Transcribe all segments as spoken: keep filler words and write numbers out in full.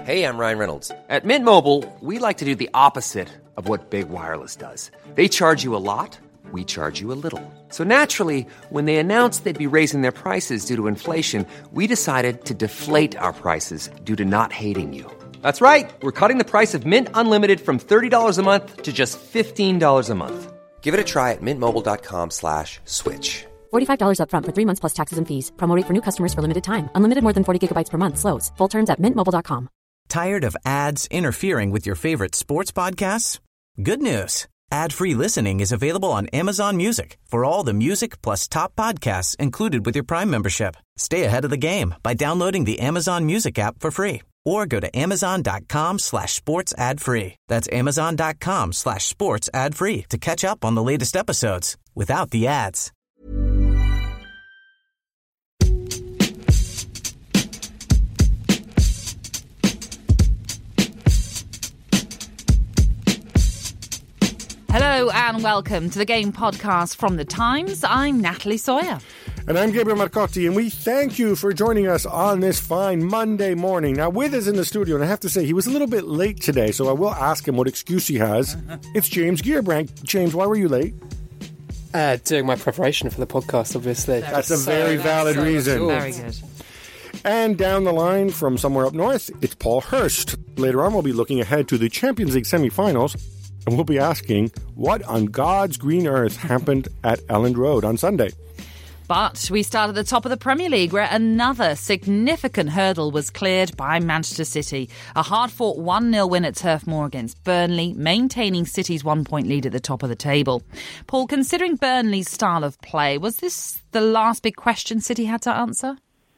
Hey, I'm Ryan Reynolds. At Mint Mobile, we like to do the opposite of what Big Wireless does. They charge you a lot, we charge you a little. So naturally, when they announced they'd be raising their prices due to inflation, we decided to deflate our prices due to not hating you. That's right. We're cutting the price of Mint Unlimited from thirty dollars a month to just fifteen dollars a month. Give it a try at mintmobile.com slash switch. forty-five dollars up front for three months plus taxes and fees. Promo rate for new customers for limited time. Unlimited more than forty gigabytes per month. Slows full terms at mint mobile dot com. Tired of ads interfering with your favorite sports podcasts? Good news. Ad-free listening is available on Amazon Music for all the music plus top podcasts included with your Prime membership. Stay ahead of the game by downloading the Amazon Music app for free or go to amazon.com slash sports ad free. That's amazon.com slash sports ad free to catch up on the latest episodes without the ads. Hello and welcome to the Game Podcast from The Times. I'm Natalie Sawyer. And I'm Gabriel Marcotti, and we thank you for joining us on this fine Monday morning. Now, with us in the studio, and I have to say, he was a little bit late today, so I will ask him what excuse he has. It's James Gearbrand. James, why were you late? Uh, doing my preparation for the podcast, obviously. That's a very valid reason. Very good. And down the line from somewhere up north, it's Paul Hurst. Later on, we'll be looking ahead to the Champions League semi-finals, and we'll be asking what on God's green earth happened at Elland Road on Sunday. But we start at the top of the Premier League, where another significant hurdle was cleared by Manchester City. A hard-fought one nil win at Turf Moor against Burnley, maintaining City's one-point lead at the top of the table. Paul, considering Burnley's style of play, was this the last big question City had to answer?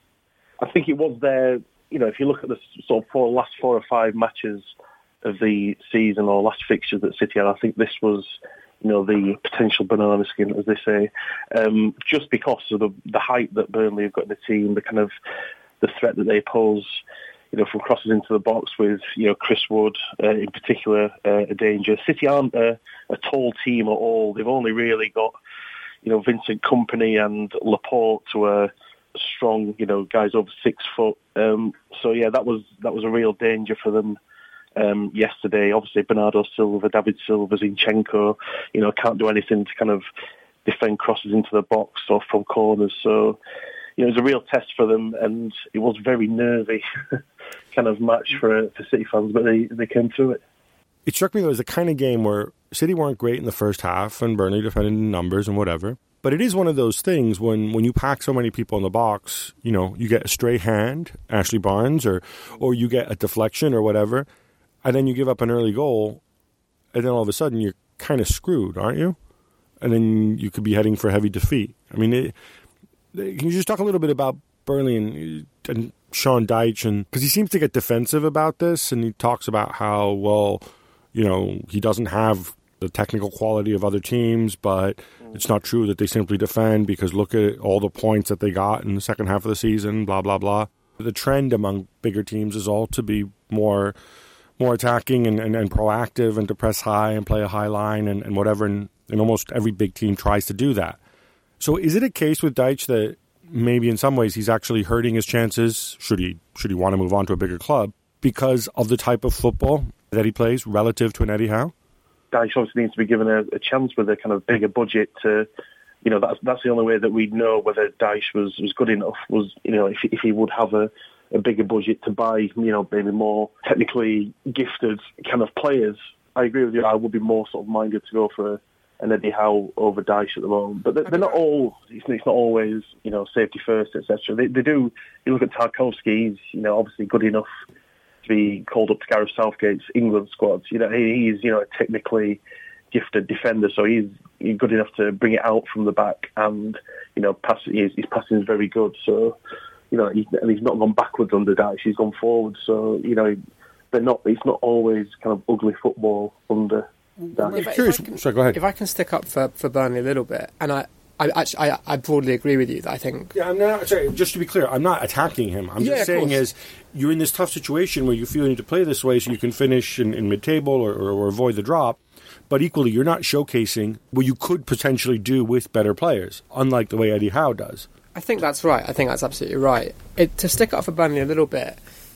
I think it was their, you know, if you look at the sort of four, last four or five matches of the season or last fixtures that City had, I think this was, you know, the potential banana skin, as they say, um, just because of the, the height that Burnley have got in the team, the kind of the threat that they pose, you know, from crosses into the box with, you know, Chris Wood uh, in particular, uh, a danger. City aren't a, a tall team at all. They've only really got, you know, Vincent Kompany and Laporte to a strong, you know, guys over six foot. Um, so yeah, that was that was a real danger for them. Um, yesterday, obviously Bernardo Silva, David Silva, Zinchenko, you know, can't do anything to kind of defend crosses into the box or from corners. So, you know, it was a real test for them, and it was very nervy kind of match for for City fans, but they, they came through it. It struck me though as the kind of game where City weren't great in the first half and Burnley defended in numbers and whatever. But it is one of those things when, when you pack so many people in the box, you know, you get a stray hand, Ashley Barnes, or or you get a deflection or whatever, and then you give up an early goal, and then all of a sudden you're kind of screwed, aren't you? And then you could be heading for heavy defeat. I mean, it, can you just talk a little bit about Burnley and, and Sean Dyche? And because he seems to get defensive about this, and he talks about how, well, you know, he doesn't have the technical quality of other teams, but it's not true that they simply defend because look at all the points that they got in the second half of the season, blah, blah, blah. The trend among bigger teams is all to be more more attacking and, and, and proactive and to press high and play a high line and, and whatever, and, and almost every big team tries to do that. So is it a case with Dyche that maybe in some ways he's actually hurting his chances, should he should he want to move on to a bigger club, because of the type of football that he plays relative to an Eddie Howe? Dyche obviously needs to be given a, a chance with a kind of bigger budget to, you know, that's that's the only way that we'd know whether Dyche was, was good enough, was, you know, if if he would have a a bigger budget to buy, you know, maybe more technically gifted kind of players. I agree with you. I would be more sort of minded to go for a, an Eddie Howe over Dyche at the moment. But they're, they're not all, it's, it's not always, you know, safety first, et cetera. They, they do, you look at Tarkowski, he's, you know, obviously good enough to be called up to Gareth Southgate's England squad. You know, he, he's, you know, a technically gifted defender, so he's, he's good enough to bring it out from the back, and, you know, pass, his, his passing is very good. So, you know, he's, and he's not gone backwards under Dyche, he's gone forward. So, you know, they're not. It's not always kind of ugly football under Dyche. If, if, I can, Sorry, go ahead. If I can stick up for, for Burnley a little bit, and I, I actually, I, I broadly agree with you that I think. Yeah, I'm not. Sorry, just to be clear, I'm not attacking him. I'm yeah, just saying is you're in this tough situation where you feel you need to play this way so you can finish in, in mid-table or, or, or avoid the drop. But equally, you're not showcasing what you could potentially do with better players, unlike the way Eddie Howe does. I think that's right. I think that's absolutely right. It, to stick up for Burnley a little bit,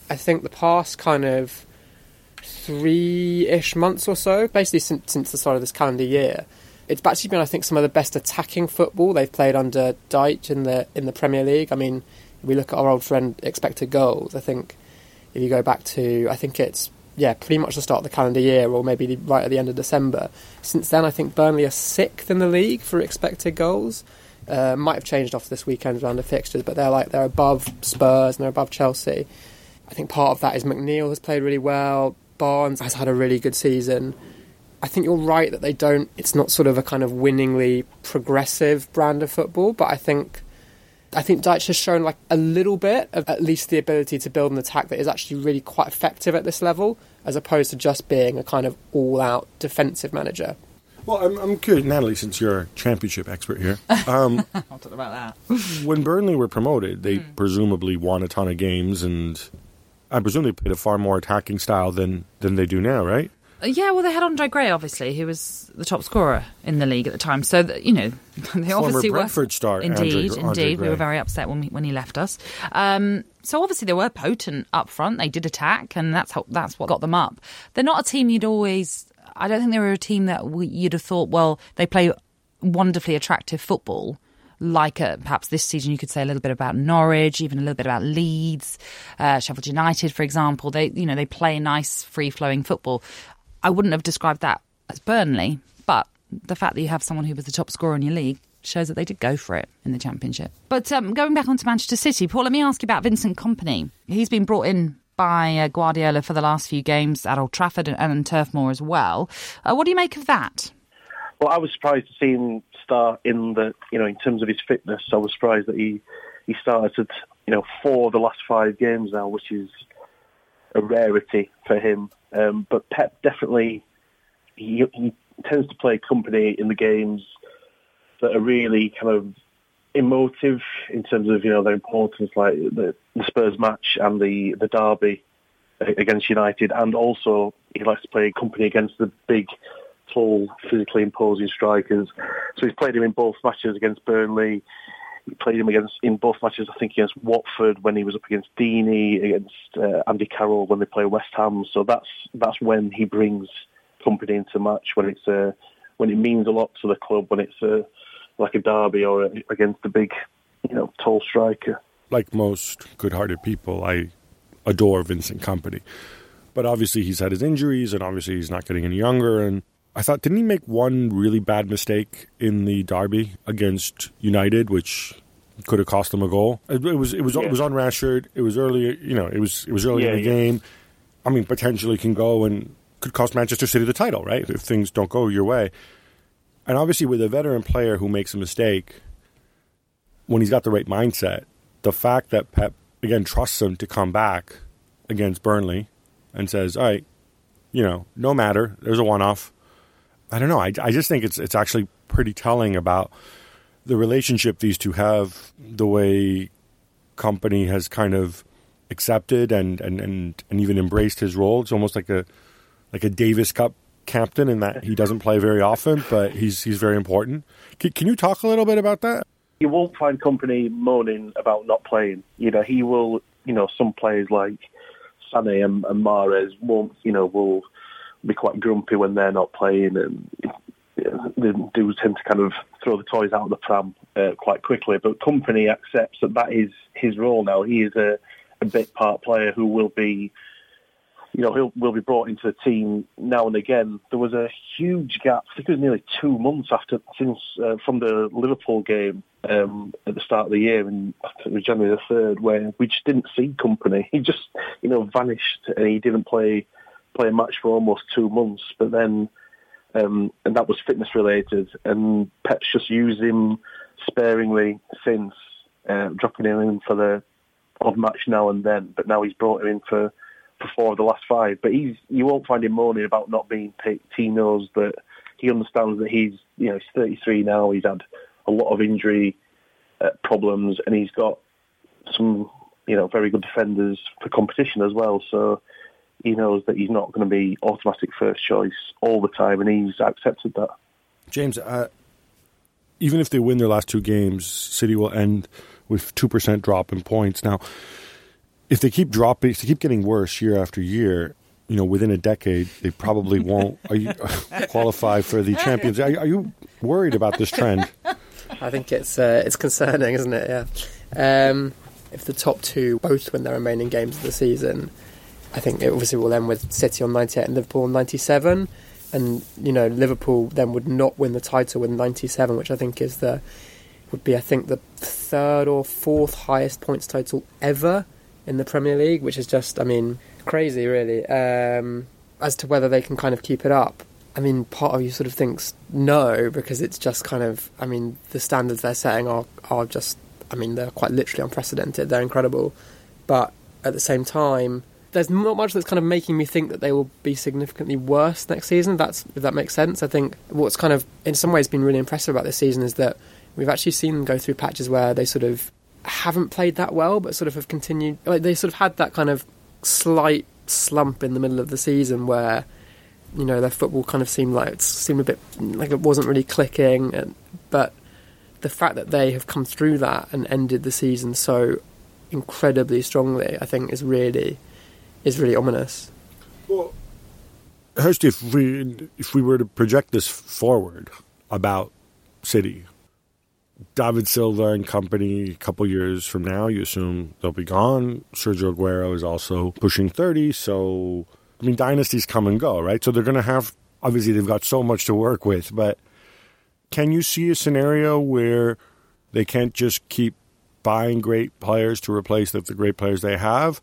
I think the past kind of three-ish months or so, basically since, since the start of this calendar year, it's actually been, I think, some of the best attacking football they've played under Dyche in the in the Premier League. I mean, if we look at our old friend expected goals, I think if you go back to, I think it's, yeah, pretty much the start of the calendar year, or maybe right at the end of December. Since then, I think Burnley are sixth in the league for expected goals. Uh, might have changed off this weekend's round of fixtures, but they're like they're above Spurs and they're above Chelsea. I think part of that is McNeil has played really well. Barnes has had a really good season. I think you're right that they don't. It's not sort of a kind of winningly progressive brand of football, but I think. I think Dyche has shown like a little bit of at least the ability to build an attack that is actually really quite effective at this level, as opposed to just being a kind of all-out defensive manager. Well, I'm, I'm curious, Natalie, since you're a championship expert here. Um, I'll talk about that. When Burnley were promoted, they mm. presumably won a ton of games, and I presume they played a far more attacking style than, than they do now, right? Yeah, well, they had Andre Gray, obviously, who was the top scorer in the league at the time. So, that, you know, they obviously Former Brentford were... star, Indeed, Andre, Andre indeed. Gray. We were very upset when, we, when he left us. Um, so, obviously, they were potent up front. They did attack, and that's how, that's what got them up. They're not a team you'd always... I don't think they were a team that we, you'd have thought, well, they play wonderfully attractive football. Like a, perhaps this season you could say a little bit about Norwich, even a little bit about Leeds, uh, Sheffield United, for example. They, you know, they play nice, free-flowing football. I wouldn't have described that as Burnley, but the fact that you have someone who was the top scorer in your league shows that they did go for it in the Championship. But um, going back onto Manchester City, Paul, let me ask you about Vincent Kompany. He's been brought in by uh, Guardiola for the last few games at Old Trafford and, and Turf Moor as well. Uh, what do you make of that? Well, I was surprised to see him start in the, you know, in terms of his fitness. I was surprised that he, he started, you know, four of the last five games now, which is a rarity for him. Um, but Pep definitely, he, he tends to play Kompany in the games that are really kind of emotive in terms of, you know, their importance, like the, the Spurs match and the, the derby against United. And also he likes to play Kompany against the big, tall, physically imposing strikers. So he's played him in both matches against Burnley. He played him against in both matches, I think, against Watford when he was up against Deeney, against uh, Andy Carroll when they play West Ham. So that's that's when he brings Kompany into match, when it's uh, when it means a lot to the club, when it's uh, like a derby or a, against a big, you know, tall striker. Like most good-hearted people, I adore Vincent Kompany. But obviously he's had his injuries, and obviously he's not getting any younger. And I thought, didn't he make one really bad mistake in the derby against United, which could have cost him a goal? It, it was it was yeah. it was on Rashford. It was early, you know, it was it was early yeah, in the yeah. game. I mean, potentially can go and could cost Manchester City the title, right? If things don't go your way. And obviously, with a veteran player who makes a mistake, when he's got the right mindset, the fact that Pep again trusts him to come back against Burnley and says, "All right, you know, no matter, there's a one-off." I don't know. I, I just think it's it's actually pretty telling about the relationship these two have, the way Kompany has kind of accepted and, and, and, and even embraced his role. It's almost like a like a Davis Cup captain in that he doesn't play very often, but he's he's very important. Can, can you talk a little bit about that? You won't find Kompany moaning about not playing. You know, he will. You know, some players like Sané and, and Mahrez won't. You know, will. be quite grumpy when they're not playing, and you know, they do tend to kind of throw the toys out of the pram uh, quite quickly. But Kompany accepts that that is his role now. He is a, a bit part player who will be, you know, he'll will be brought into the team now and again. There was a huge gap. I think it was nearly two months after since uh, from the Liverpool game um, at the start of the year, and I think it was January the third, where we just didn't see Kompany. He just, you know, vanished, and he didn't play. play a match for almost two months, but then, um, and that was fitness related, and Pep's just used him sparingly since, uh, dropping him in for the odd match now and then, but now he's brought him in for, for four of the last five. But he's you won't find him moaning about not being picked. He knows that, he understands that he's, you know, he's thirty-three now, he's had a lot of injury uh, problems, and he's got some, you know, very good defenders for competition as well, so he knows that he's not going to be automatic first choice all the time, and he's accepted that. James, uh, even if they win their last two games, City will end with two percent drop in points. Now, if they keep dropping, if they keep getting worse year after year, you know, within a decade, they probably won't are you, qualify for the Champions. Are, are you worried about this trend? I think it's uh, it's concerning, isn't it? Yeah. Um, if the top two both win their remaining games of the season, I think it obviously will end with City on ninety-eight and Liverpool on ninety-seven. And, you know, Liverpool then would not win the title with ninety-seven, which I think is the would be, I think, the third or fourth highest points total ever in the Premier League, which is just, I mean, crazy, really. Um, as to whether they can kind of keep it up, I mean, part of you sort of thinks no, because it's just kind of, I mean, the standards they're setting are, are just, I mean, they're quite literally unprecedented. They're incredible. But at the same time, there's not much that's kind of making me think that they will be significantly worse next season. That's, if that makes sense. I think what's kind of, in some ways, been really impressive about this season is that we've actually seen them go through patches where they sort of haven't played that well, but sort of have continued. Like, they sort of had that kind of slight slump in the middle of the season where, you know, their football kind of seemed like it seemed a bit like it wasn't really clicking. And, but the fact that they have come through that and ended the season so incredibly strongly, I think, is really is really ominous. Well, Hurst, if we if we were to project this forward about City, David Silva and company, a couple years from now, you assume they'll be gone. Sergio Aguero is also pushing thirty, so, I mean, dynasties come and go, right? So they're going to have, obviously they've got so much to work with, but can you see a scenario where they can't just keep buying great players to replace the, the great players they have?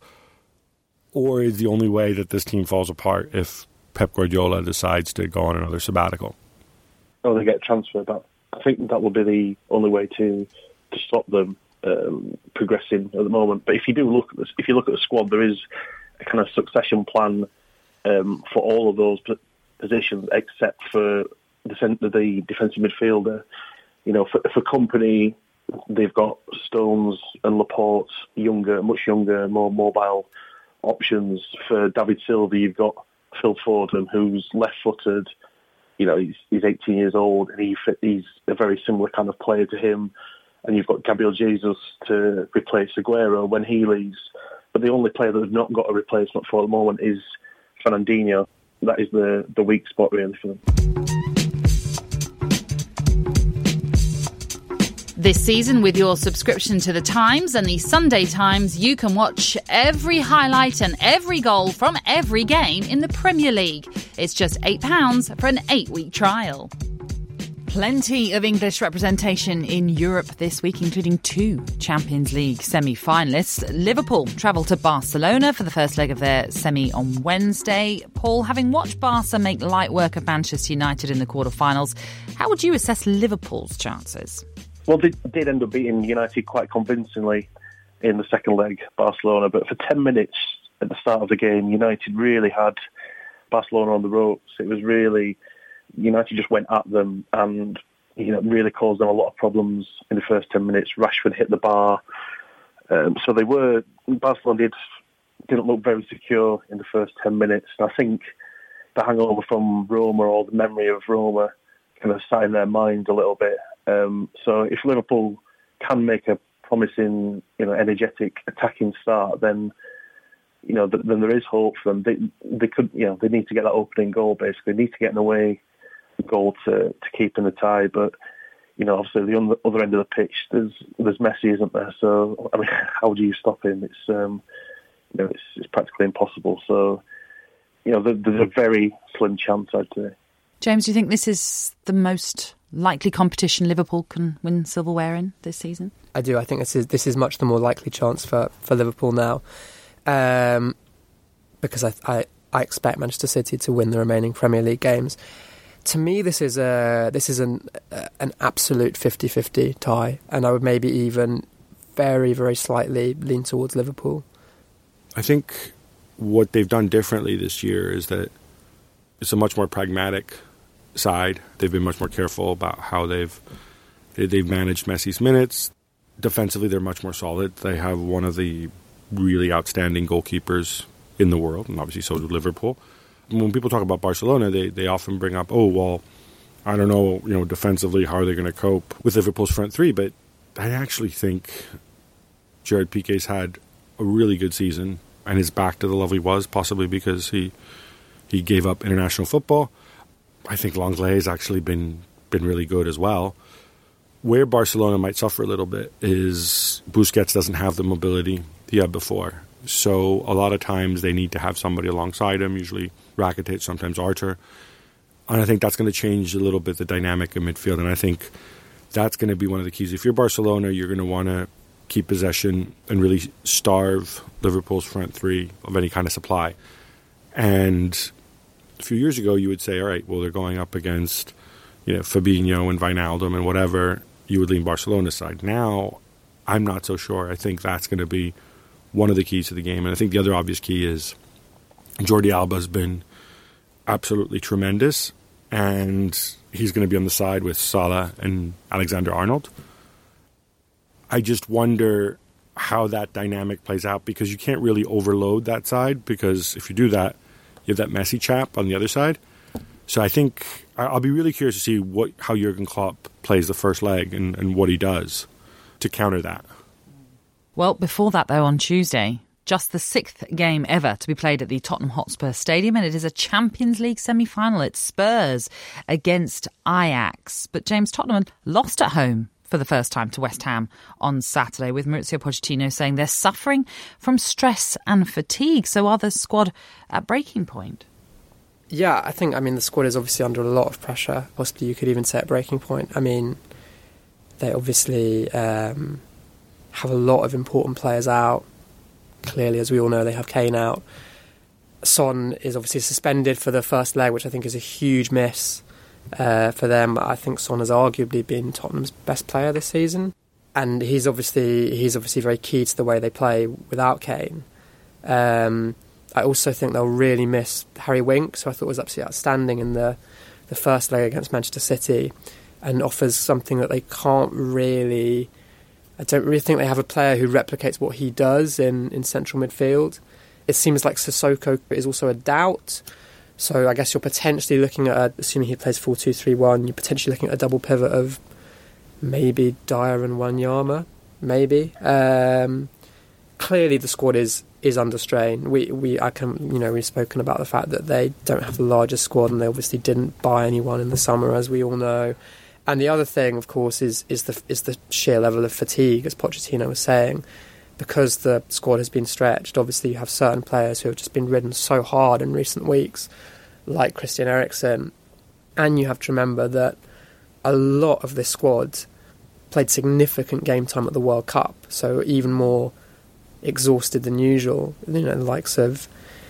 Or is the only way that this team falls apart if Pep Guardiola decides to go on another sabbatical? Oh, they get transferred back. I think that will be the only way to to stop them um, progressing at the moment. But if you do look at this, if you look at the squad, there is a kind of succession plan um, for all of those positions, except for the, the defensive midfielder. You know, for, for Company, they've got Stones and Laporte, younger, much younger, more mobile options. For David Silva, you've got Phil Foden, who's left-footed. You know, he's, he's eighteen years old, and he he's a very similar kind of player to him. And you've got Gabriel Jesus to replace Aguero when he leaves. But the only player that they've not got a replacement for at the moment is Fernandinho. That is the, the weak spot, really, for them. This season, with your subscription to The Times and the Sunday Times, you can watch every highlight and every goal from every game in the Premier League. It's just eight pounds for an eight-week trial. Plenty of English representation in Europe this week, including two Champions League semi-finalists. Liverpool travel to Barcelona for the first leg of their semi on Wednesday. Paul, having watched Barca make light work of Manchester United in the quarter-finals, how would you assess Liverpool's chances? Well, they did end up beating United quite convincingly in the second leg, Barcelona. But for ten minutes at the start of the game, United really had Barcelona on the ropes. It was really, United just went at them and, you know, really caused them a lot of problems in the first ten minutes. Rashford hit the bar. Um, so they were, Barcelona did, didn't look very secure in the first ten minutes. And I think the hangover from Roma, or the memory of Roma, kind of sat in their minds a little bit. Um, so if Liverpool can make a promising, you know, energetic attacking start, then, you know, th- then there is hope for them. They, they could, you know, they need to get that opening goal. Basically, they need to get an away goal to, to keep in the tie. But, you know, obviously the other, other end of the pitch, there's there's Messi, isn't there? So I mean, how do you stop him? It's um, you know, it's, it's practically impossible. So, you know, there, there's a very slim chance, I'd say. James, do you think this is the most likely competition Liverpool can win silverware in this season? I do. I think this is this is much the more likely chance for, for Liverpool now, um, because I, I I expect Manchester City to win the remaining Premier League games. To me, this is a this is an uh, an absolute fifty-fifty tie, and I would maybe even very very slightly lean towards Liverpool. I think what they've done differently this year is that it's a much more pragmatic side. They've been much more careful about how they've they've managed Messi's minutes. Defensively, they're much more solid. They have one of the really outstanding goalkeepers in the world, and obviously so do Liverpool. And when people talk about Barcelona, they, they often bring up, oh, well, I don't know, you know, defensively, how are they going to cope with Liverpool's front three? But I actually think Gerard Piqué's had a really good season and is back to the level he was, possibly because he he gave up international football. I think Lenglet has actually been been really good as well. Where Barcelona might suffer a little bit is Busquets doesn't have the mobility he had before. So a lot of times they need to have somebody alongside him, usually Rakitic, sometimes Arthur. And I think that's going to change a little bit the dynamic in midfield. And I think that's going to be one of the keys. If you're Barcelona, you're going to want to keep possession and really starve Liverpool's front three of any kind of supply. And a few years ago, you would say, all right, well, they're going up against, you know, Fabinho and Wijnaldum and whatever. You would lean Barcelona's side. Now, I'm not so sure. I think that's going to be one of the keys to the game. And I think the other obvious key is Jordi Alba's been absolutely tremendous, and he's going to be on the side with Salah and Alexander-Arnold. I just wonder how that dynamic plays out, because you can't really overload that side, because if you do that, you have that Messi chap on the other side. So I think I'll be really curious to see what how Jurgen Klopp plays the first leg and, and what he does to counter that. Well, before that, though, on Tuesday, just the sixth game ever to be played at the Tottenham Hotspur Stadium, and it is a Champions League semi-final. It's Spurs against Ajax. But James, Tottenham lost at home for the first time to West Ham on Saturday, with Mauricio Pochettino saying they're suffering from stress and fatigue. So are the squad at breaking point? Yeah, I think, I mean, the squad is obviously under a lot of pressure. Possibly you could even say at breaking point. I mean, they obviously um, have a lot of important players out. Clearly, as we all know, they have Kane out. Son is obviously suspended for the first leg, which I think is a huge miss uh, for them. I think Son has arguably been Tottenham's best player this season, and he's obviously he's obviously very key to the way they play without Kane. Um, I also think they'll really miss Harry Winks, who I thought was absolutely outstanding in the the first leg against Manchester City, and offers something that they can't really. I don't really think they have a player who replicates what he does in, in central midfield. It seems like Sissoko is also a doubt. So I guess you're potentially looking at, a, assuming he plays four two three one, you're potentially looking at a double pivot of maybe Dyer and Wanyama, maybe. Um, clearly the squad is is under strain. We we I can you know we've spoken about the fact that they don't have the largest squad, and they obviously didn't buy anyone in the summer, as we all know. And the other thing, of course, is is the is the sheer level of fatigue, as Pochettino was saying, because the squad has been stretched. Obviously, you have certain players who have just been ridden so hard in recent weeks, like Christian Eriksen, and you have to remember that a lot of this squad played significant game time at the World Cup, so even more exhausted than usual. You know, the likes of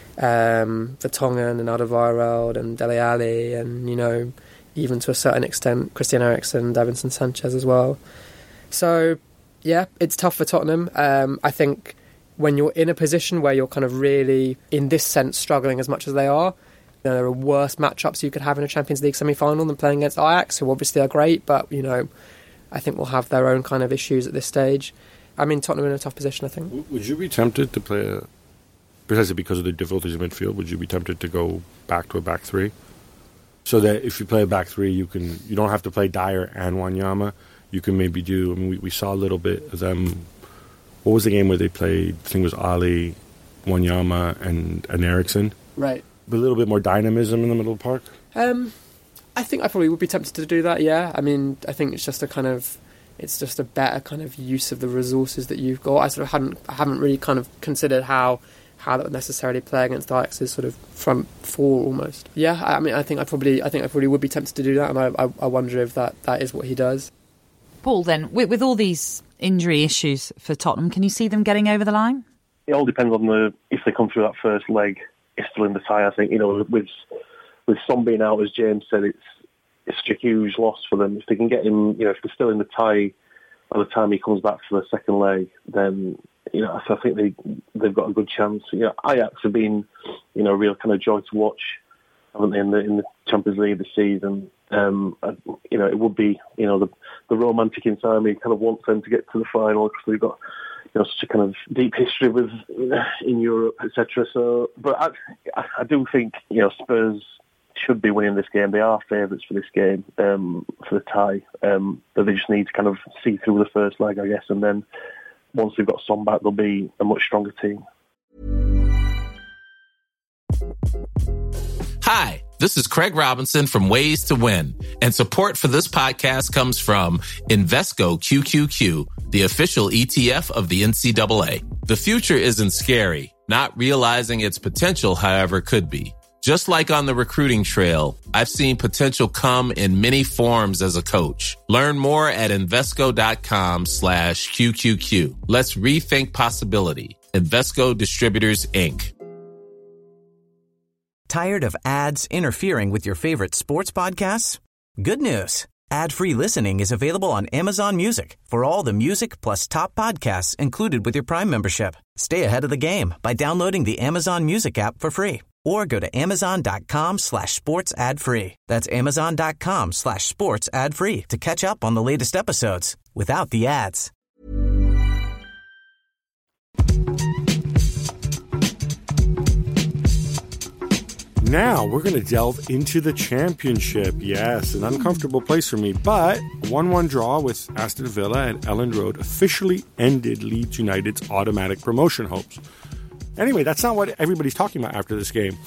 um, Vertonghen and Alderweireld and Dele Alli, and you know, even to a certain extent, Christian Eriksen, Davinson Sanchez as well. So, yeah, it's tough for Tottenham. Um, I think when you're in a position where you're kind of really, in this sense, struggling as much as they are, you know, there are worse matchups you could have in a Champions League semi-final than playing against Ajax, who obviously are great, but, you know, I think will have their own kind of issues at this stage. I mean, Tottenham in a tough position, I think. Would you be tempted to play, a, precisely because of the difficulties in midfield, would you be tempted to go back to a back three? So that if you play a back three, you can you don't have to play Dyer and Wanyama. You can maybe do. I mean, we, we saw a little bit of them. What was the game where they played? I think it was Ali, Wanyama, and and Eriksen. Right. A little bit more dynamism in the middle of the park. Um, I think I probably would be tempted to do that. Yeah. I mean, I think it's just a kind of, it's just a better kind of use of the resources that you've got. I sort of hadn't, I haven't really kind of considered how. how that would necessarily play against Ajax's sort of front four almost. Yeah, I mean, I think I probably, I think I probably would be tempted to do that, and I, I, I wonder if that, that is what he does. Paul, then, with, with all these injury issues for Tottenham, can you see them getting over the line? It all depends on the if they come through that first leg. It's still in the tie. I think you know with with Son being out, as James said, it's it's such a huge loss for them. If they can get him, you know, if they're still in the tie by the time he comes back for the second leg, then. You know, so I think they they've got a good chance. You know, Ajax have been, you know, a real kind of joy to watch, haven't they, in the in the Champions League this season? Um, and, you know, it would be, you know, the the romantic inside me kind of wants them to get to the final because they've got, you know, such a kind of deep history with in Europe, et cetera. So, but I I do think you know Spurs should be winning this game. They are favourites for this game, um, for the tie, um, but they just need to kind of see through the first leg, I guess, and then. once they've got Son back, they'll be a much stronger team. Hi, this is Craig Robinson from Ways to Win, and support for this podcast comes from Invesco Q Q Q, the official E T F of the N C double A. The future isn't scary. Not realizing its potential, however, could be. Just like on the recruiting trail, I've seen potential come in many forms as a coach. Learn more at Invesco.com slash QQQ. Let's rethink possibility. Invesco Distributors, Incorporated. Tired of ads interfering with your favorite sports podcasts? Good news. Ad-free listening is available on Amazon Music for all the music plus top podcasts included with your Prime membership. Stay ahead of the game by downloading the Amazon Music app for free or go to amazon.com slash sports ad free. That's amazon.com slash sports ad free to catch up on the latest episodes without the ads. Now we're going to delve into the championship. Yes, an uncomfortable place for me, but one one draw with Aston Villa at Elland Road officially ended Leeds United's automatic promotion hopes. Anyway, that's not what everybody's talking about after this game.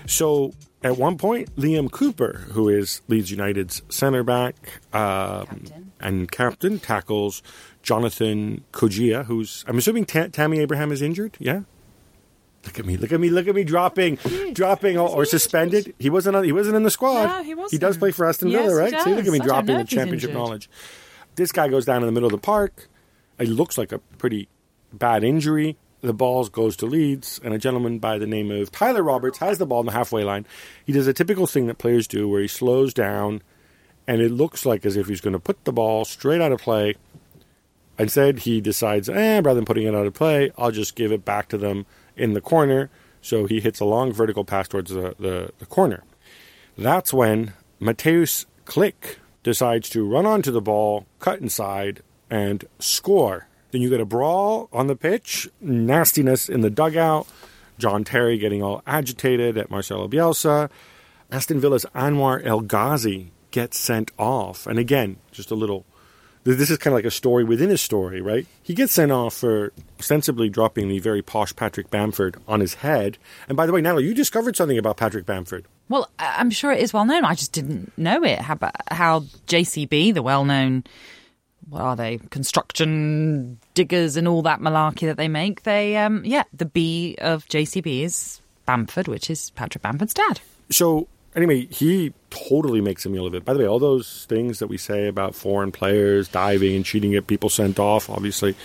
So at one point, Liam Cooper, who is Leeds United's centre back um, captain. and captain, tackles Jonathan Kojia, who's, I'm assuming Ta- Tammy Abraham is injured, yeah? Look at me! Look at me! Look at me! Dropping, dropping, or, or suspended. He wasn't. On, he wasn't in the squad. No, he wasn't. He does play for Aston yes, Villa, right? See, look at me I dropping the championship knowledge. This guy goes down in the middle of the park. It looks like a pretty bad injury. The ball goes to Leeds, and a gentleman by the name of Tyler Roberts has the ball on the halfway line. He does a typical thing that players do, where he slows down, and it looks like as if he's going to put the ball straight out of play. Instead, he decides, eh, rather than putting it out of play, I'll just give it back to them in the corner. So he hits a long vertical pass towards the, the, the corner. That's when Mateusz Klich decides to run onto the ball, cut inside, and score. Then you get a brawl on the pitch, nastiness in the dugout, John Terry getting all agitated at Marcelo Bielsa. Aston Villa's Anwar El Ghazi gets sent off. And again, just a little... This is kind of like a story within a story, right? He gets sent off for ostensibly dropping the very posh Patrick Bamford on his head. And by the way, Natalie, you discovered something about Patrick Bamford. Well, I'm sure it is well known. I just didn't know it. How, how J C B, the well-known, what are they, construction diggers and all that malarkey that they make, they, um, yeah, the B of J C B is Bamford, which is Patrick Bamford's dad. So... Anyway, he totally makes a meal of it. By the way, all those things that we say about foreign players diving and cheating, get people sent off, obviously.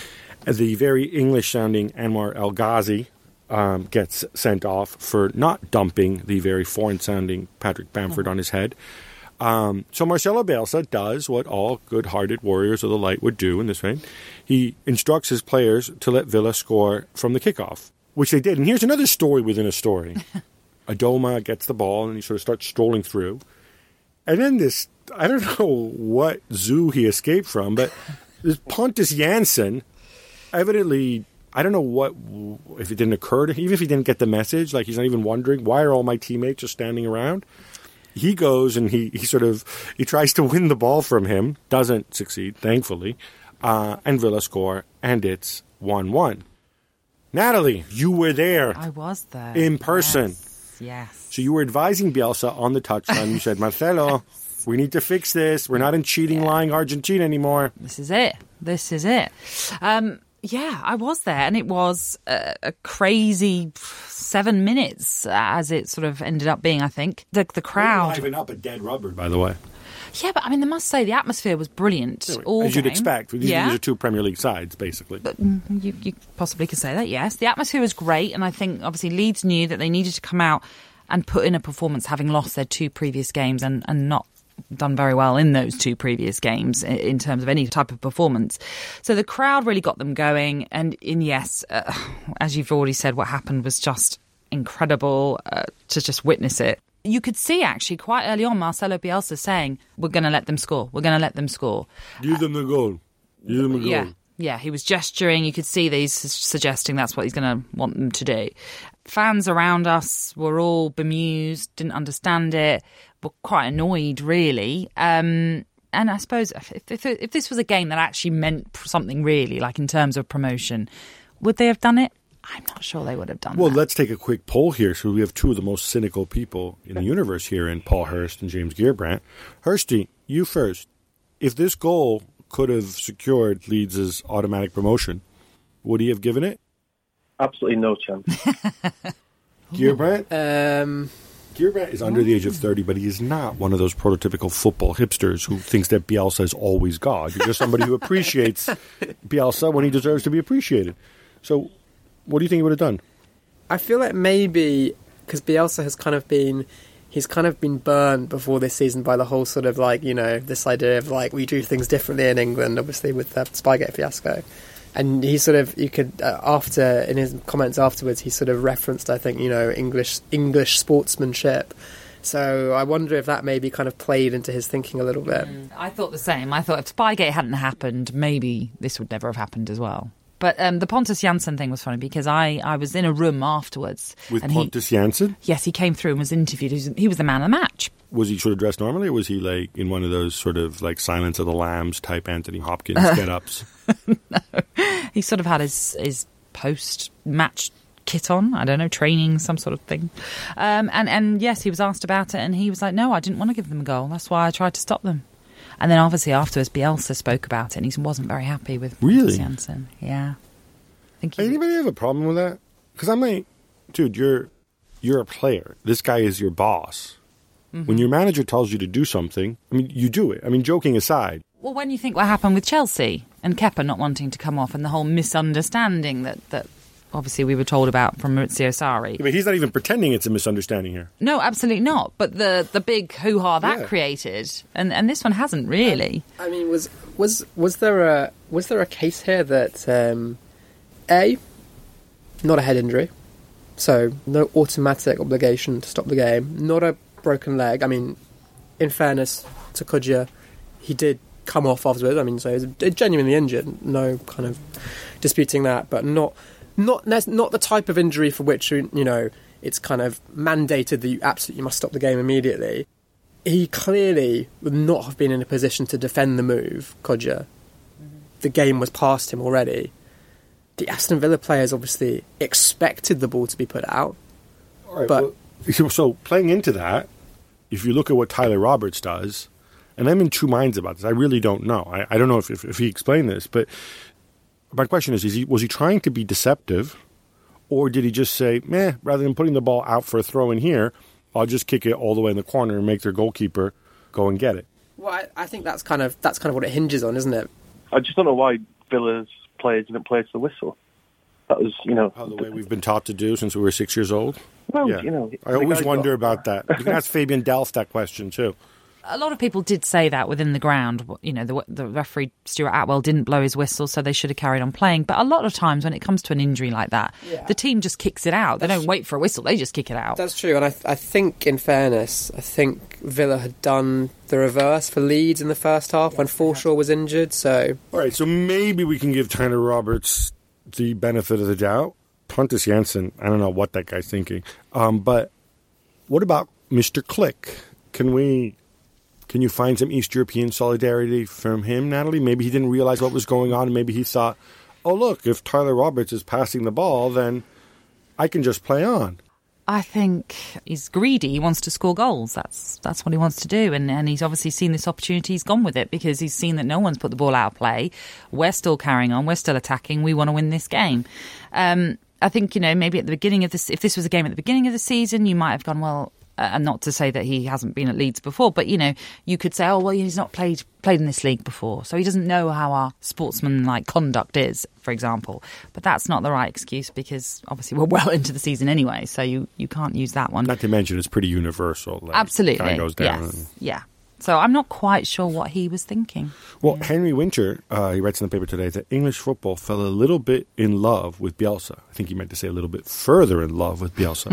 The very English-sounding Anwar El Ghazi um, gets sent off for not dumping the very foreign-sounding Patrick Bamford mm-hmm. on his head. Um, so Marcelo Bielsa does what all good-hearted warriors of the light would do in this way. He instructs his players to let Villa score from the kickoff, which they did. And here's another story within a story. Adoma gets the ball, and he sort of starts strolling through. And then this, I don't know what zoo he escaped from, but this Pontus Jansson, evidently, I don't know what, if it didn't occur to him, even if he didn't get the message, like he's not even wondering, why are all my teammates just standing around? He goes and he, he sort of, he tries to win the ball from him, doesn't succeed, thankfully, uh, and Villa score, and it's one one. Natalie, you were there. I was there. In person. Yes. Yes. So you were advising Bielsa on the touchline. You said, Marcelo, we need to fix this. We're not in cheating, lying Argentina anymore. This is it. This is it. Um, yeah, I was there, and it was a, a crazy seven minutes, as it sort of ended up being, I think. The, the crowd... Liven up a dead rubber, by the way. Yeah, but I mean, I must say, the atmosphere was brilliant. Anyway, all as you'd game. expect. These, yeah. these are two Premier League sides, basically. But you, you possibly could say that, yes. The atmosphere was great, and I think, obviously, Leeds knew that they needed to come out and put in a performance, having lost their two previous games and, and not done very well in those two previous games in, in terms of any type of performance. So the crowd really got them going. And, and yes, uh, as you've already said, what happened was just incredible uh, to just witness it. You could see, actually, quite early on, Marcelo Bielsa saying, we're going to let them score. We're going to let them score. Give them the goal. Give them a goal. Yeah, yeah, he was gesturing. You could see that he's suggesting that's what he's going to want them to do. Fans around us were all bemused, didn't understand it, were quite annoyed, really. Um, And I suppose if, if, if this was a game that actually meant something really, like in terms of promotion, would they have done it? I'm not sure they would have done well, that. Well, let's take a quick poll here. So we have two of the most cynical people in the universe here in Paul Hurst and James Gearbrandt. Hursty, you first. If this goal could have secured Leeds' automatic promotion, would he have given it? Absolutely no chance. Gearbrandt? Um, Gearbrandt is under the age of thirty, but he is not one of those prototypical football hipsters who thinks that Bielsa is always God. He's just somebody who appreciates Bielsa when he deserves to be appreciated. So what do you think he would have done? I feel like maybe, because Bielsa has kind of been, he's kind of been burned before this season by the whole sort of like, you know, this idea of like we do things differently in England, obviously with the Spygate fiasco. And he sort of, you could, uh, after, in his comments afterwards, he sort of referenced, I think, you know, English English sportsmanship. So I wonder if that maybe kind of played into his thinking a little bit. Mm, I thought the same. I thought if Spygate hadn't happened, maybe this would never have happened as well. But um, the Pontus Jansson thing was funny because I, I was in a room afterwards. With and Pontus he, Jansson? Yes, he came through and was interviewed. He was, he was the man of the match. Was he sort of dressed normally, or was he like in one of those sort of like Silence of the Lambs type Anthony Hopkins get-ups? No. He sort of had his, his post-match kit on. I don't know, training, some sort of thing. Um, and, and yes, he was asked about it and he was like, no, I didn't want to give them a goal. That's why I tried to stop them. And then obviously afterwards, Bielsa spoke about it and he wasn't very happy with Really? Jansson. Yeah. I think he... Anybody have a problem with that? Because I'm like, dude, you're you're a player. This guy is your boss. Mm-hmm. When your manager tells you to do something, I mean, you do it. I mean, joking aside. Well, when you think what happened with Chelsea and Kepa not wanting to come off and the whole misunderstanding that, that obviously we were told about from Maurizio Sarri. Yeah, but he's not even pretending it's a misunderstanding here. No, absolutely not. But the, the big hoo-ha that Yeah. created, and, and this one hasn't really. I mean, was was was there a was there a case here that um, A, not a head injury, so no automatic obligation to stop the game, not a broken leg. I mean, in fairness to Kodjia, he did come off afterwards. I mean, so he was genuinely injured. No kind of disputing that, but not not not the type of injury for which, you know, it's kind of mandated that you absolutely must stop the game immediately. He clearly would not have been in a position to defend the move, Kodjia. Mm-hmm. The game was past him already. The Aston Villa players obviously expected the ball to be put out. All right, but well, so playing into that, if you look at what Tyler Roberts does, and I'm in two minds about this. I really don't know. I, I don't know if, if, if he explained this, but my question is, is he, was he trying to be deceptive, or did he just say, meh, rather than putting the ball out for a throw in here, I'll just kick it all the way in the corner and make their goalkeeper go and get it? Well, I, I think that's kind of that's kind of what it hinges on, isn't it? I just don't know why Villa's players didn't play to the whistle. That was, you know... How the way we've been taught to do since we were six years old? Well, yeah. you know... I always wonder got, about that. You can ask Fabian Delph that question, too. A lot of people did say that within the ground. You know, the, the referee, Stuart Atwell, didn't blow his whistle, so they should have carried on playing. But a lot of times when it comes to an injury like that, yeah. the team just kicks it out. That's, they don't wait for a whistle, they just kick it out. That's true, and I, I think, in fairness, I think Villa had done the reverse for Leeds in the first half yeah, when Forshaw was injured, so... All right, so maybe we can give Tyler Roberts the benefit of the doubt. Pontus Jansson, I don't know what that guy's thinking. Um, but what about Mister Click? Can we... Can you find some East European solidarity from him, Natalie? Maybe he didn't realize what was going on, and maybe he thought, oh, look, if Tyler Roberts is passing the ball, then I can just play on. I think he's greedy. He wants to score goals. That's that's what he wants to do. And, and he's obviously seen this opportunity. He's gone with it because he's seen that no one's put the ball out of play. We're still carrying on. We're still attacking. We want to win this game. Um, I think, you know, maybe at the beginning of this, if this was a game at the beginning of the season, you might have gone, well, Uh, and not to say that he hasn't been at Leeds before, but, you know, you could say, oh, well, he's not played played in this league before, so he doesn't know how our sportsman-like conduct is, for example. But that's not the right excuse because, obviously, we're well into the season anyway, so you, you can't use that one. Not to mention it's pretty universal. Like, absolutely. Guy goes down yes. and... Yeah. So I'm not quite sure what he was thinking. Well, Henry Winter, uh, he writes in the paper today that English football fell a little bit in love with Bielsa. I think he meant to say a little bit further in love with Bielsa.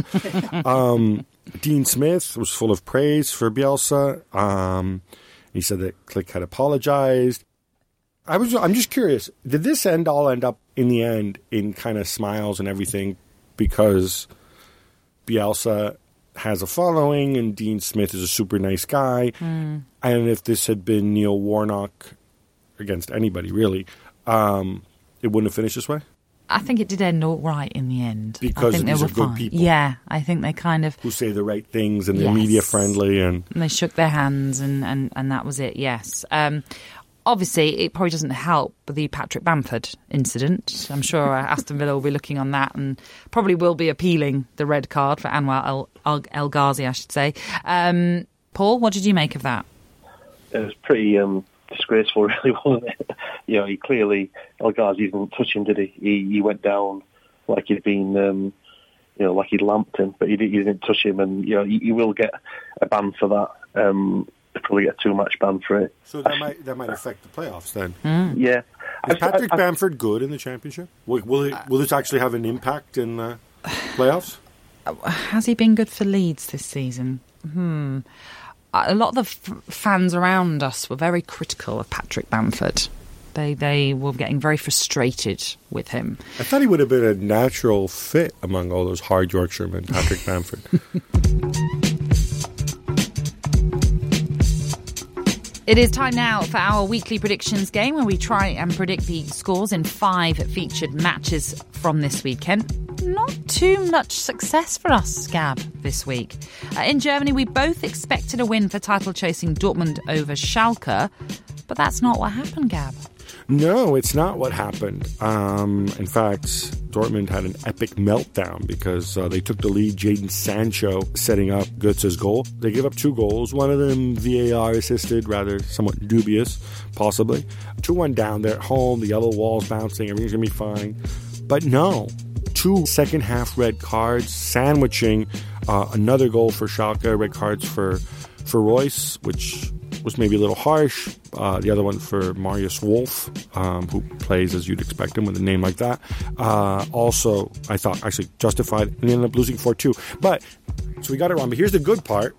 um, Dean Smith was full of praise for Bielsa. Um, he said that Click had apologized. I was, I'm just curious, did this end all end up in the end in kind of smiles and everything because Bielsa has a following, and Dean Smith is a super nice guy. Mm. And if this had been Neil Warnock against anybody, really, um, it wouldn't have finished this way? I think it did end all right in the end. Because I think these they are were good fine. people. Yeah, I think they kind of... Who say the right things, and they're Yes. media friendly. And, and they shook their hands, and, and, and that was it, yes. Um, obviously, it probably doesn't help the Patrick Bamford incident. I'm sure Aston Villa will be looking on that and probably will be appealing the red card for Anwar El, El, El Ghazi, I should say. Um, Paul, what did you make of that? It was pretty um, disgraceful, really, wasn't it? You know, he clearly, El Ghazi didn't touch him, did he? He, he went down like he'd been, um, you know, like he'd lamped him, but he, did, he didn't touch him, and, you know, he, he will get a ban for that. Um, he'll probably get a two-match ban for it. so that might that might affect the playoffs then. Mm. Yeah. Is Patrick I, I, Bamford good in the championship? Will, will, it, will this actually have an impact in the playoffs? Has he been good for Leeds this season? Hmm. A lot of the f- fans around us were very critical of Patrick Bamford. They they were getting very frustrated with him. I thought he would have been a natural fit among all those hard Yorkshiremen, Patrick Bamford. It is time now for our weekly predictions game, where we try and predict the scores in five featured matches from this weekend. Not too much success for us, Gab, this week. Uh, in Germany, we both expected a win for title-chasing Dortmund over Schalke, but that's not what happened, Gab. No, it's not what happened. Um, in fact, Dortmund had an epic meltdown because uh, they took the lead. Jadon Sancho setting up Götze's goal. They gave up two goals. One of them V A R assisted, rather somewhat dubious, possibly. two one down. They're at home. The yellow wall's bouncing. Everything's going to be fine. But no. Two second half red cards, sandwiching uh, another goal for Schalke. Red cards for, for Royce, which was maybe a little harsh. Uh, the other one for Marius Wolf, um, who plays as you'd expect him with a name like that. Uh, also, I thought actually justified, and ended up losing four two. But, so we got it wrong. But here's the good part.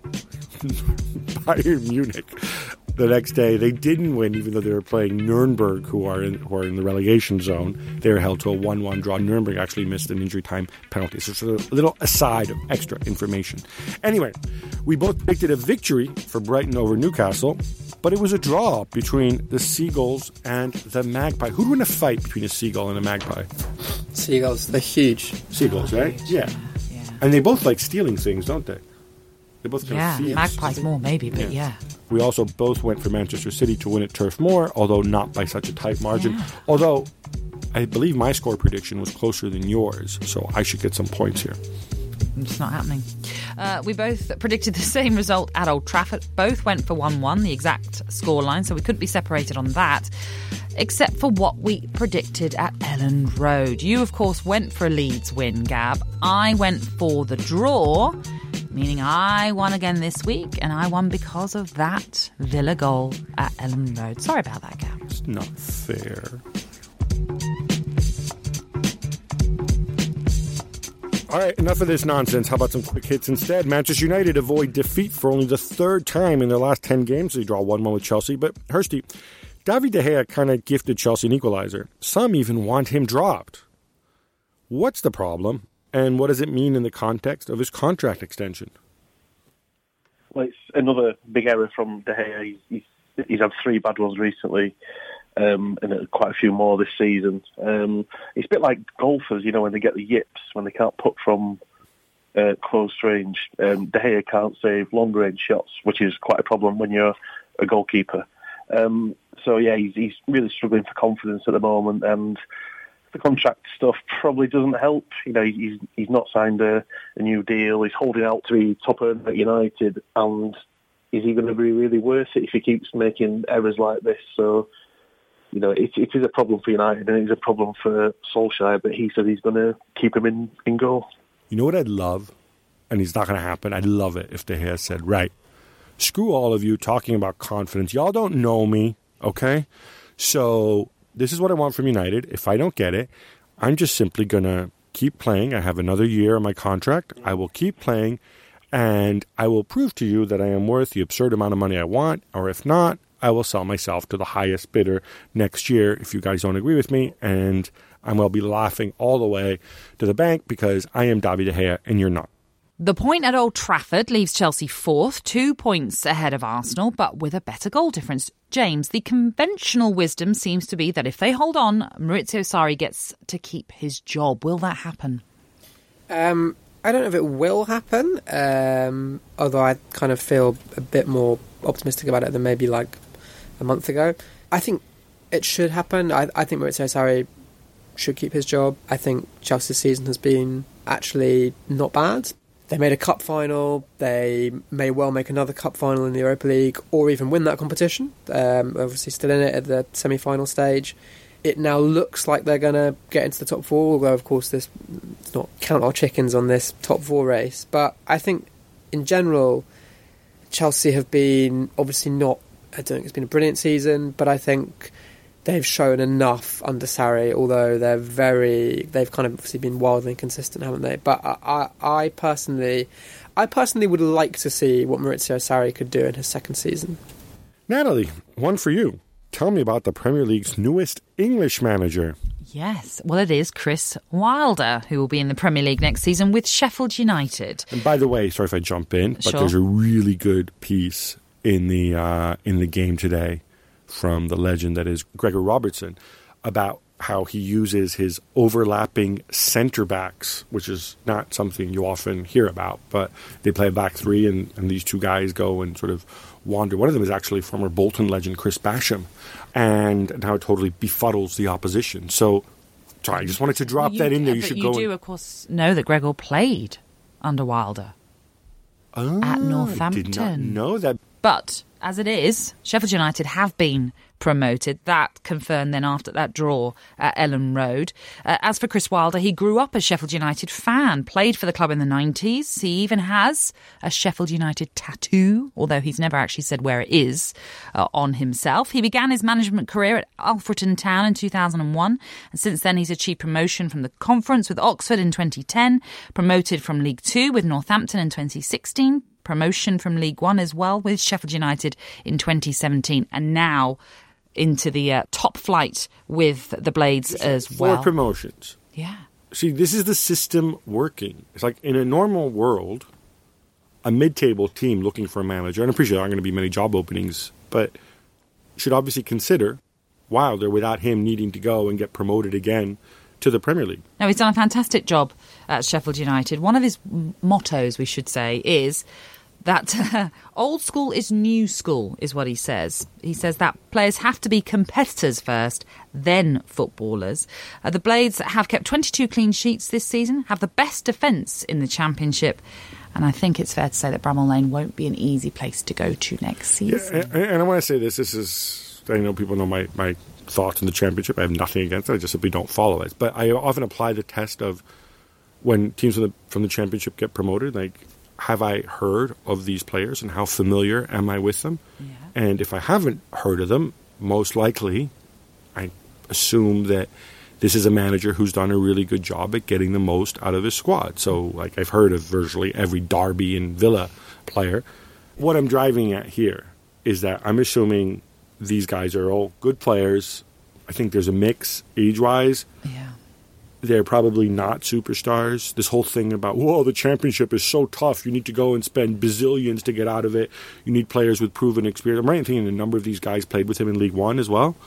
Bayern Munich. The next day, they didn't win, even though they were playing Nuremberg, who are in, who are in the relegation zone. They were held to a one one draw. Nuremberg actually missed an injury time penalty. So it's a little aside of extra information. Anyway, we both predicted a victory for Brighton over Newcastle, but it was a draw between the Seagulls and the Magpie. Who'd win a fight between a Seagull and a Magpie? Seagulls, they're huge. Seagulls, right? Yeah. Yeah, And they both like stealing things, don't they? They both kind yeah. of thieves. Magpies more, maybe, but Yeah. yeah. We also both went for Manchester City to win at Turf Moor, although not by such a tight margin. Yeah. Although, I believe my score prediction was closer than yours, so I should get some points here. It's not happening. Uh, we both predicted the same result at Old Trafford. Both went for one one, the exact scoreline, so we couldn't be separated on that, except for what we predicted at Elland Road. You, of course, went for a Leeds win, Gab. I went for the draw, meaning I won again this week, and I won because of that Villa goal at Elland Road. Sorry about that, Gab. It's not fair. All right, enough of this nonsense. How about some quick hits instead? Manchester United avoid defeat for only the third time in their last ten games. They draw one one with Chelsea. But, Hursty, David De Gea kind of gifted Chelsea an equalizer. Some even want him dropped. What's the problem? And what does it mean in the context of his contract extension? Well, it's another big error from De Gea. He's, he's, he's had three bad ones recently, um, and quite a few more this season. Um, it's a bit like golfers, you know, when they get the yips, when they can't putt from uh, close range. Um, De Gea can't save long-range shots, which is quite a problem when you're a goalkeeper. Um, so, yeah, he's, he's really struggling for confidence at the moment, and the contract stuff probably doesn't help. You know, he's he's not signed a, a new deal. He's holding out to be top earner at United, and is he going to be really worth it if he keeps making errors like this? So, you know, it, it is a problem for United, and it is a problem for Solskjaer, but he said he's going to keep him in, in goal. You know what I'd love? And it's not going to happen. I'd love it if De Gea said, right, screw all of you talking about confidence. Y'all don't know me, okay? So this is what I want from United. If I don't get it, I'm just simply going to keep playing. I have another year on my contract. I will keep playing, and I will prove to you that I am worth the absurd amount of money I want, or if not, I will sell myself to the highest bidder next year if you guys don't agree with me, and I will be laughing all the way to the bank because I am David De Gea and you're not. The point at Old Trafford leaves Chelsea fourth, two points ahead of Arsenal, but with a better goal difference. James, the conventional wisdom seems to be that if they hold on, Maurizio Sarri gets to keep his job. Will that happen? Um, I don't know if it will happen, um, although I kind of feel a bit more optimistic about it than maybe like a month ago. I think it should happen. I, I think Maurizio Sarri should keep his job. I think Chelsea's season has been actually not bad. They made a cup final. They may well make another cup final in the Europa League or even win that competition. Um, obviously still in it at the semi-final stage. It now looks like they're going to get into the top four, although, of course, this, let's not count our chickens on this top four race. But I think, in general, Chelsea have been obviously not... I don't think it's been a brilliant season, but I think they've shown enough under Sarri, although they're very, they've kind of obviously been wildly inconsistent, haven't they? But I, I, I personally, I personally would like to see what Maurizio Sarri could do in his second season. Natalie, one for you. Tell me about the Premier League's newest English manager. Yes, well, it is Chris Wilder, who will be in the Premier League next season with Sheffield United. And by the way, sorry if I jump in, but Sure. there's a really good piece in the uh, in the game today from the legend that is Gregor Robertson about how he uses his overlapping centre backs, which is not something you often hear about, but they play a back three and, and these two guys go and sort of wander. One of them is actually former Bolton legend Chris Basham, and, and how it totally befuddles the opposition. So, sorry, I just wanted to drop You- that in there. You but should you go do, and, of course, know that Gregor played under Wilder oh, at I Northampton. did not know that. But as it is, Sheffield United have been promoted. That confirmed then after that draw at Ellen Road. Uh, as for Chris Wilder, he grew up a Sheffield United fan, played for the club in the nineties. He even has a Sheffield United tattoo, although he's never actually said where it is, uh, on himself. He began his management career at Alfreton Town in two thousand one, and since then he's achieved promotion from the Conference with Oxford in twenty ten, promoted from League Two with Northampton in twenty sixteen, promotion from League One as well with Sheffield United in twenty seventeen, and now into the uh, top flight with the Blades as Four well. promotions. Yeah. See, this is the system working. It's like in a normal world, a mid-table team looking for a manager, and I appreciate there aren't going to be many job openings, but should obviously consider Wilder without him needing to go and get promoted again to the Premier League. Now, he's done a fantastic job at Sheffield United. One of his m- mottos, we should say, is that uh, old school is new school, is what he says. He says that players have to be competitors first, then footballers. Uh, the Blades have kept twenty-two clean sheets this season, have the best defence in the Championship, and I think it's fair to say that Bramall Lane won't be an easy place to go to next season. Yeah, and, and I want to say this, this is, I know people know my, my thoughts on the Championship. I have nothing against it, I just simply don't follow it. But I often apply the test of when teams from the, from the Championship get promoted, like, have I heard of these players and how familiar am I with them? Yeah. And if I haven't heard of them, most likely I assume that this is a manager who's done a really good job at getting the most out of his squad. So, like, I've heard of virtually every Derby and Villa player. What I'm driving at here is that I'm assuming these guys are all good players. I think there's a mix age-wise. Yeah. They're probably not superstars. This whole thing about, whoa, the Championship is so tough. You need to go and spend bazillions to get out of it. You need players with proven experience. I'm right in thinking a number of these guys played with him in League One as well.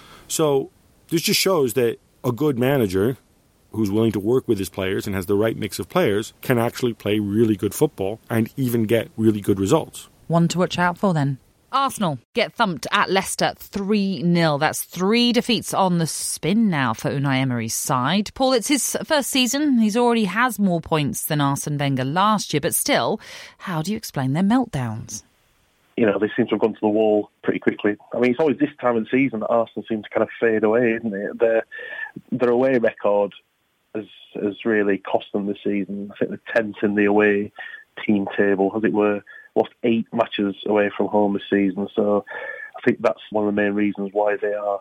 So this just shows that a good manager who's willing to work with his players and has the right mix of players can actually play really good football and even get really good results. One to watch out for then. Arsenal get thumped at Leicester three nil. That's three defeats on the spin now for Unai Emery's side. Paul, it's his first season. He's already has more points than Arsene Wenger last year, but still, how do you explain their meltdowns? You know, they seem to have gone to the wall pretty quickly. I mean, it's always this time of the season that Arsenal seem to kind of fade away, isn't it? Their, their away record has, has really cost them this season. I think they're tenth in the away team table, as it were. Lost eight matches away from home this season, so I think that's one of the main reasons why they are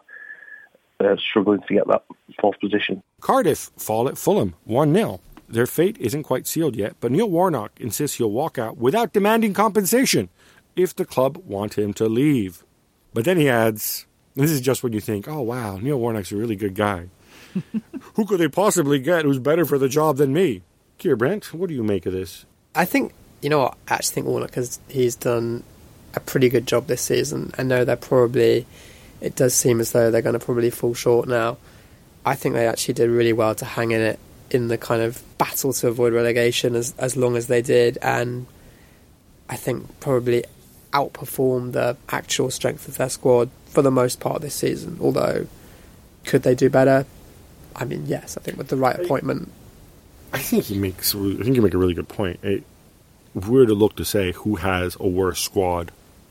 uh, struggling to get that fourth position. Cardiff fall at Fulham one nil. Their fate isn't quite sealed yet, but Neil Warnock insists he'll walk out without demanding compensation if the club want him to leave. But then he adds, this is just when you think, oh wow, Neil Warnock's a really good guy. Who could they possibly get who's better for the job than me? Keir Brent, what do you make of this? I think, you know what, I actually think Warnock has he's done a pretty good job this season. I know they're probably, it does seem as though they're going to probably fall short now. I think they actually did really well to hang in it in the kind of battle to avoid relegation as, as long as they did, and I think probably outperformed the actual strength of their squad for the most part this season. Although, could they do better? I mean, yes, I think with the right appointment. I think he makes. I think you make a really good point. It, if we were to look to say who has a worse squad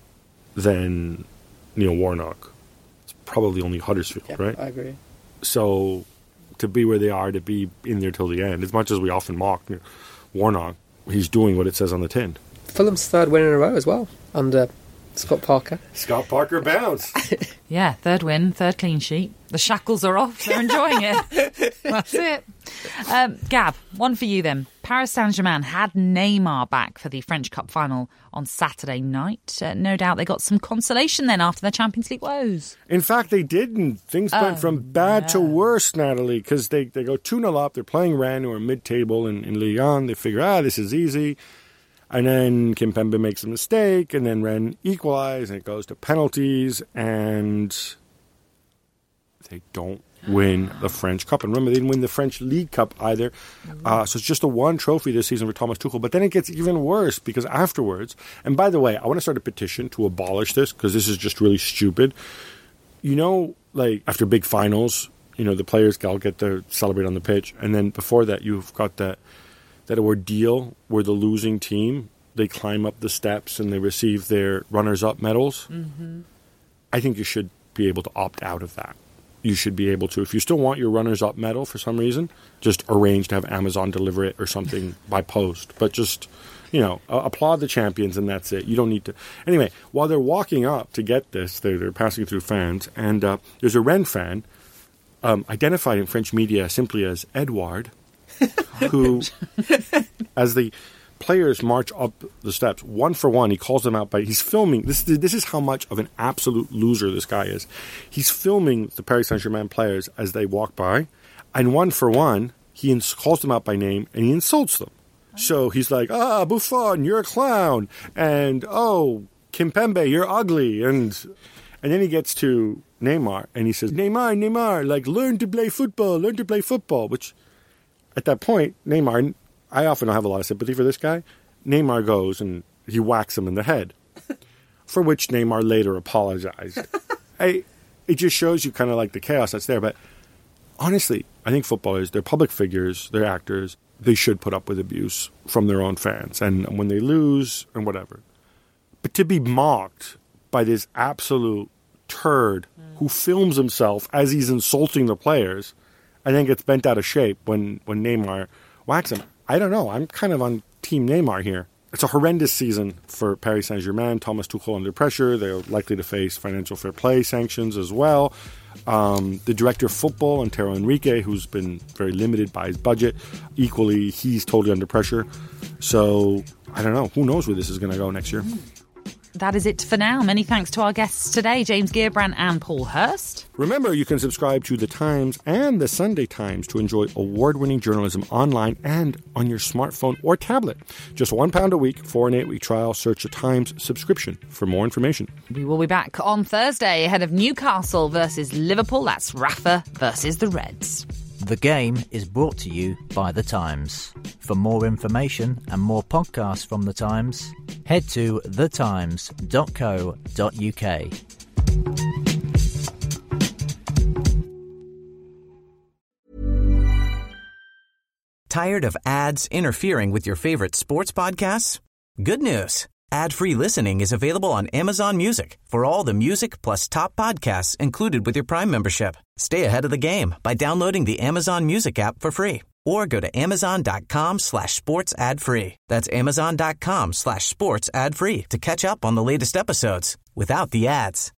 than Neil Warnock, it's probably only Huddersfield, Yeah, right? I agree. So, to be where they are, to be in there till the end, as much as we often mock Warnock, he's doing what it says on the tin. Fulham's third win in a row as well, under Scott Parker. Scott Parker bounce. Yeah, third win, third clean sheet. The shackles are off. They're enjoying it. That's it. Um, Gab, one for you then. Paris Saint-Germain had Neymar back for the French Cup final on Saturday night. Uh, no doubt they got some consolation then after their Champions League woes. In fact, they didn't. Things oh, went from bad yeah. to worse, Natalie, because they, they go two nil up. They're playing Rennes, who are mid-table in, in Ligue one. They figure, ah, this is easy. And then Kimpembe makes a mistake, and then Rennes equalize, and it goes to penalties, and they don't win the French Cup. And remember, they didn't win the French League Cup either. Uh, so it's just a one trophy this season for Thomas Tuchel. But then it gets even worse, because afterwards, and by the way, I want to start a petition to abolish this, because this is just really stupid. You know, like, after big finals, you know, the players all get to celebrate on the pitch, and then before that, you've got that that ordeal where the losing team, they climb up the steps and they receive their runners-up medals. Mm-hmm. I think you should be able to opt out of that. You should be able to, if you still want your runners-up medal for some reason, just arrange to have Amazon deliver it or something by post. But just, you know, uh, applaud the champions and that's it. You don't need to. Anyway, while they're walking up to get this, they're, they're passing through fans, and uh, there's a Rennes fan um, identified in French media simply as Edouard, who, as the players march up the steps, one for one, he calls them out by, he's filming, this, this is how much of an absolute loser this guy is. He's filming the Paris Saint-Germain players as they walk by, and one for one, he ins- calls them out by name, and he insults them. So he's like, ah, Buffon, you're a clown, and oh, Kimpembe, you're ugly, and and then he gets to Neymar, and he says, Neymar, Neymar, like, learn to play football, learn to play football, which... At that point, Neymar, I often don't have a lot of sympathy for this guy. Neymar goes and he whacks him in the head, for which Neymar later apologized. I, it just shows you kind of like the chaos that's there. But honestly, I think footballers, they're public figures, they're actors. They should put up with abuse from their own fans. And when they lose and whatever. But to be mocked by this absolute turd mm. who films himself as he's insulting the players and then gets bent out of shape when, when Neymar whacks him. I don't know. I'm kind of on Team Neymar here. It's a horrendous season for Paris Saint-Germain. Thomas Tuchel under pressure. They're likely to face financial fair play sanctions as well. Um, the director of football, Antero Henrique, who's been very limited by his budget, equally, he's totally under pressure. So, I don't know. Who knows where this is going to go next year? That is it for now. Many thanks to our guests today, James Gearbrand and Paul Hurst. Remember, you can subscribe to The Times and The Sunday Times to enjoy award-winning journalism online and on your smartphone or tablet. Just one pound a week for an eight-week trial. Search The Times subscription for more information. We will be back on Thursday ahead of Newcastle versus Liverpool. That's Rafa versus the Reds. The Game is brought to you by The Times. For more information and more podcasts from The Times, head to the times dot co dot uk. Tired of ads interfering with your favorite sports podcasts? Good news. Ad-free listening is available on Amazon Music for all the music plus top podcasts included with your Prime membership. Stay ahead of the game by downloading the Amazon Music app for free or go to amazon.com slash sports ad free. That's amazon.com slash sports ad free to catch up on the latest episodes without the ads.